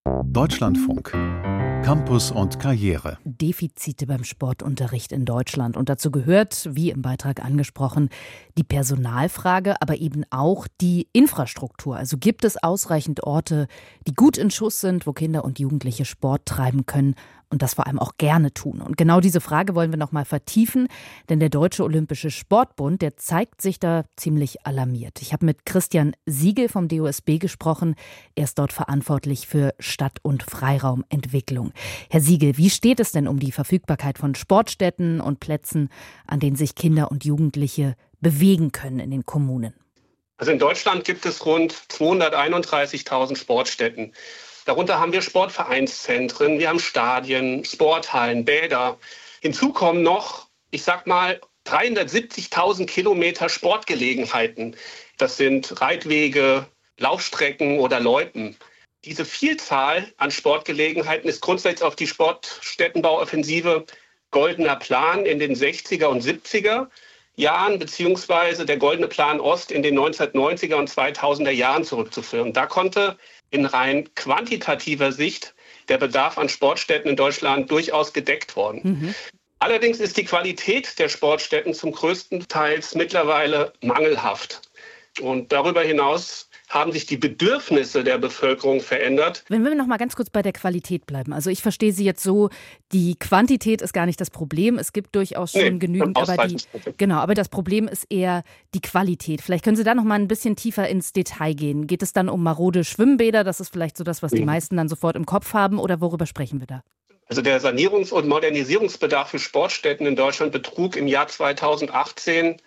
Deutschlandfunk. Campus und Karriere. Defizite beim Sportunterricht in Deutschland. Und dazu gehört, wie im Beitrag angesprochen, die Personalfrage, aber eben auch die Infrastruktur. Also gibt es ausreichend Orte, die gut in Schuss sind, wo Kinder und Jugendliche Sport treiben können und das vor allem auch gerne tun. Und genau diese Frage wollen wir noch mal vertiefen, denn der Deutsche Olympische Sportbund, der zeigt sich da ziemlich alarmiert. Ich habe mit Christian Siegel vom DOSB gesprochen. Er ist dort verantwortlich für Stadt- und Freiraumentwicklung. Herr Siegel, wie steht es denn um die Verfügbarkeit von Sportstätten und Plätzen, an denen sich Kinder und Jugendliche bewegen können in den Kommunen? Also in Deutschland gibt es rund 231.000 Sportstätten. Darunter haben wir Sportvereinszentren, wir haben Stadien, Sporthallen, Bäder. Hinzu kommen noch, 370.000 Kilometer Sportgelegenheiten. Das sind Reitwege, Laufstrecken oder Loipen. Diese Vielzahl an Sportgelegenheiten ist grundsätzlich auf die Sportstättenbauoffensive Goldener Plan in den 60er und 70er Jahren beziehungsweise der Goldene Plan Ost in den 1990er und 2000er Jahren zurückzuführen. Da konnte in rein quantitativer Sicht der Bedarf an Sportstätten in Deutschland durchaus gedeckt worden. Allerdings ist die Qualität der Sportstätten zum größten Teil mittlerweile mangelhaft. Und darüber hinaus haben sich die Bedürfnisse der Bevölkerung verändert. Wenn wir noch mal ganz kurz bei der Qualität bleiben. Also ich verstehe Sie jetzt so, die Quantität ist gar nicht das Problem. Es gibt durchaus schon genügend, aber das Problem ist eher die Qualität. Vielleicht können Sie da noch mal ein bisschen tiefer ins Detail gehen. Geht es dann um marode Schwimmbäder? Das ist vielleicht so das, was die meisten dann sofort im Kopf haben. Oder worüber sprechen wir da? Also der Sanierungs- und Modernisierungsbedarf für Sportstätten in Deutschland betrug im Jahr 2018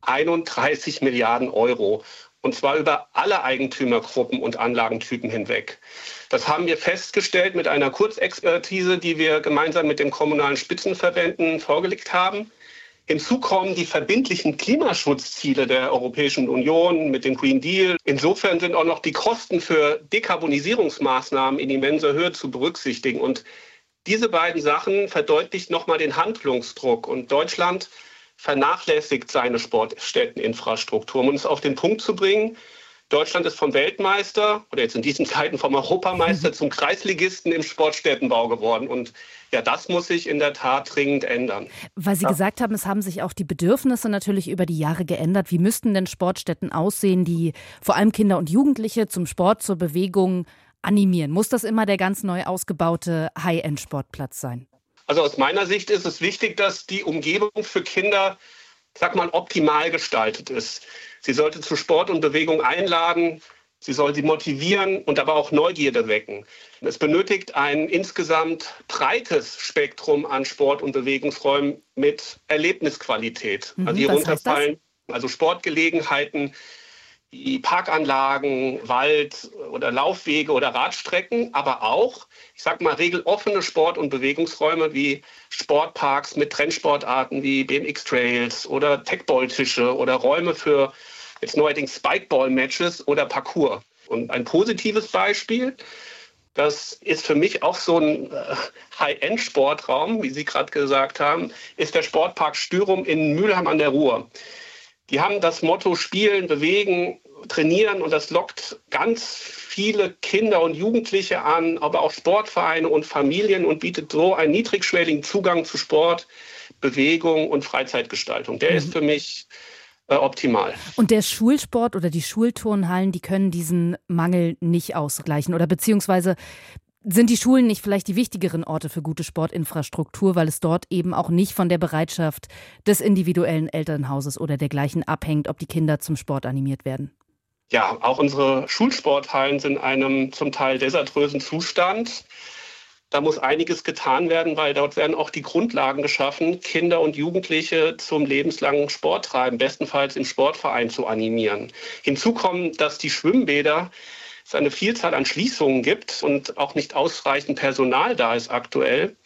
31 Milliarden Euro. Und zwar über alle Eigentümergruppen und Anlagentypen hinweg. Das haben wir festgestellt mit einer Kurzexpertise, die wir gemeinsam mit den kommunalen Spitzenverbänden vorgelegt haben. Hinzu kommen die verbindlichen Klimaschutzziele der Europäischen Union mit dem Green Deal. Insofern sind auch noch die Kosten für Dekarbonisierungsmaßnahmen in immenser Höhe zu berücksichtigen. Und diese beiden Sachen verdeutlichen nochmal den Handlungsdruck. Und Deutschland vernachlässigt seine Sportstätteninfrastruktur. Um es auf den Punkt zu bringen, Deutschland ist vom Weltmeister oder jetzt in diesen Zeiten vom Europameister zum Kreisligisten im Sportstättenbau geworden. Und ja, das muss sich in der Tat dringend ändern. Weil Sie gesagt haben, es haben sich auch die Bedürfnisse natürlich über die Jahre geändert. Wie müssten denn Sportstätten aussehen, die vor allem Kinder und Jugendliche zum Sport, zur Bewegung animieren? Muss das immer der ganz neu ausgebaute High-End-Sportplatz sein? Also aus meiner Sicht ist es wichtig, dass die Umgebung für Kinder, optimal gestaltet ist. Sie sollte zu Sport und Bewegung einladen, sie soll sie motivieren und aber auch Neugierde wecken. Es benötigt ein insgesamt breites Spektrum an Sport- und Bewegungsräumen mit Erlebnisqualität. Hierunter fallen Sportgelegenheiten, die Parkanlagen, Wald- oder Laufwege oder Radstrecken, aber auch, regeloffene Sport- und Bewegungsräume wie Sportparks mit Trendsportarten wie BMX-Trails oder Techball-Tische oder Räume für jetzt neuerdings Spikeball-Matches oder Parkour. Und ein positives Beispiel, das ist für mich auch so ein High-End-Sportraum, wie Sie gerade gesagt haben, ist der Sportpark Styrum in Mülheim an der Ruhr. Die haben das Motto Spielen, Bewegen, Trainieren und das lockt ganz viele Kinder und Jugendliche an, aber auch Sportvereine und Familien und bietet so einen niedrigschwelligen Zugang zu Sport, Bewegung und Freizeitgestaltung. Der ist für mich optimal. Und der Schulsport oder die Schulturnhallen, die können diesen Mangel nicht ausgleichen oder beziehungsweise sind die Schulen nicht vielleicht die wichtigeren Orte für gute Sportinfrastruktur, weil es dort eben auch nicht von der Bereitschaft des individuellen Elternhauses oder dergleichen abhängt, ob die Kinder zum Sport animiert werden? Ja, auch unsere Schulsporthallen sind in einem zum Teil desaströsen Zustand. Da muss einiges getan werden, weil dort werden auch die Grundlagen geschaffen, Kinder und Jugendliche zum lebenslangen Sporttreiben, bestenfalls im Sportverein zu animieren. Hinzu kommt, dass die Schwimmbäder es eine Vielzahl an Schließungen gibt und auch nicht ausreichend Personal da ist aktuell.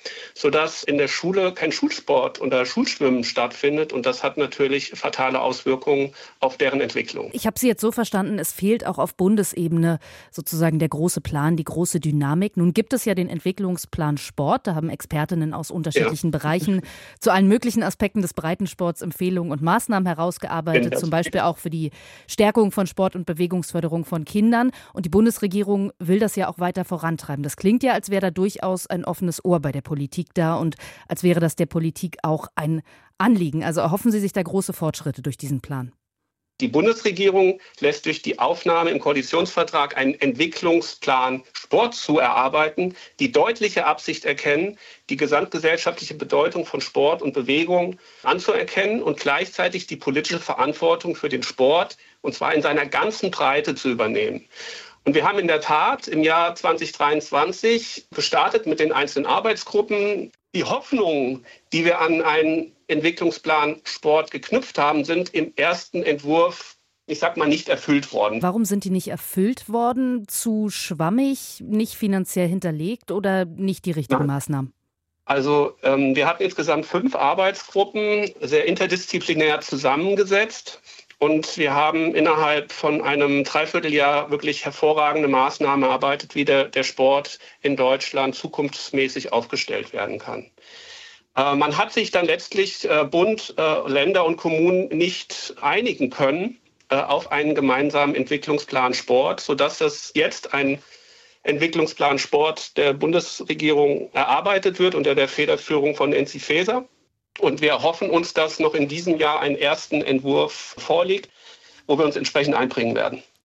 sodass in der Schule kein Schulsport oder Schulschwimmen stattfindet. Und das hat natürlich fatale Auswirkungen auf deren Entwicklung. Ich habe Sie jetzt so verstanden, es fehlt auch auf Bundesebene sozusagen der große Plan, die große Dynamik. Nun gibt es ja den Entwicklungsplan Sport. Da haben Expertinnen aus unterschiedlichen Bereichen zu allen möglichen Aspekten des Breitensports Empfehlungen und Maßnahmen herausgearbeitet, zum Beispiel auch für die Stärkung von Sport und Bewegungsförderung von Kindern. Und die Bundesregierung will das ja auch weiter vorantreiben. Das klingt ja, als wäre da durchaus ein offenes Ohr bei der Politik da und als wäre das der Politik auch ein Anliegen. Also erhoffen Sie sich da große Fortschritte durch diesen Plan? Die Bundesregierung lässt durch die Aufnahme im Koalitionsvertrag einen Entwicklungsplan Sport zu erarbeiten, die deutliche Absicht erkennen, die gesamtgesellschaftliche Bedeutung von Sport und Bewegung anzuerkennen und gleichzeitig die politische Verantwortung für den Sport, und zwar in seiner ganzen Breite, zu übernehmen. Und wir haben in der Tat im Jahr 2023 gestartet mit den einzelnen Arbeitsgruppen. Die Hoffnungen, die wir an einen Entwicklungsplan Sport geknüpft haben, sind im ersten Entwurf, nicht erfüllt worden. Warum sind die nicht erfüllt worden? Zu schwammig, nicht finanziell hinterlegt oder nicht die richtigen Maßnahmen? Also wir hatten insgesamt 5 Arbeitsgruppen, sehr interdisziplinär zusammengesetzt. Und wir haben innerhalb von einem Dreivierteljahr wirklich hervorragende Maßnahmen erarbeitet, wie der Sport in Deutschland zukunftsmäßig aufgestellt werden kann. Man hat sich dann letztlich Bund, Länder und Kommunen nicht einigen können auf einen gemeinsamen Entwicklungsplan Sport, sodass es jetzt ein Entwicklungsplan Sport der Bundesregierung erarbeitet wird unter der Federführung von Nancy Faeser. Und wir hoffen uns, dass noch in diesem Jahr einen ersten Entwurf vorliegt, wo wir uns entsprechend einbringen werden.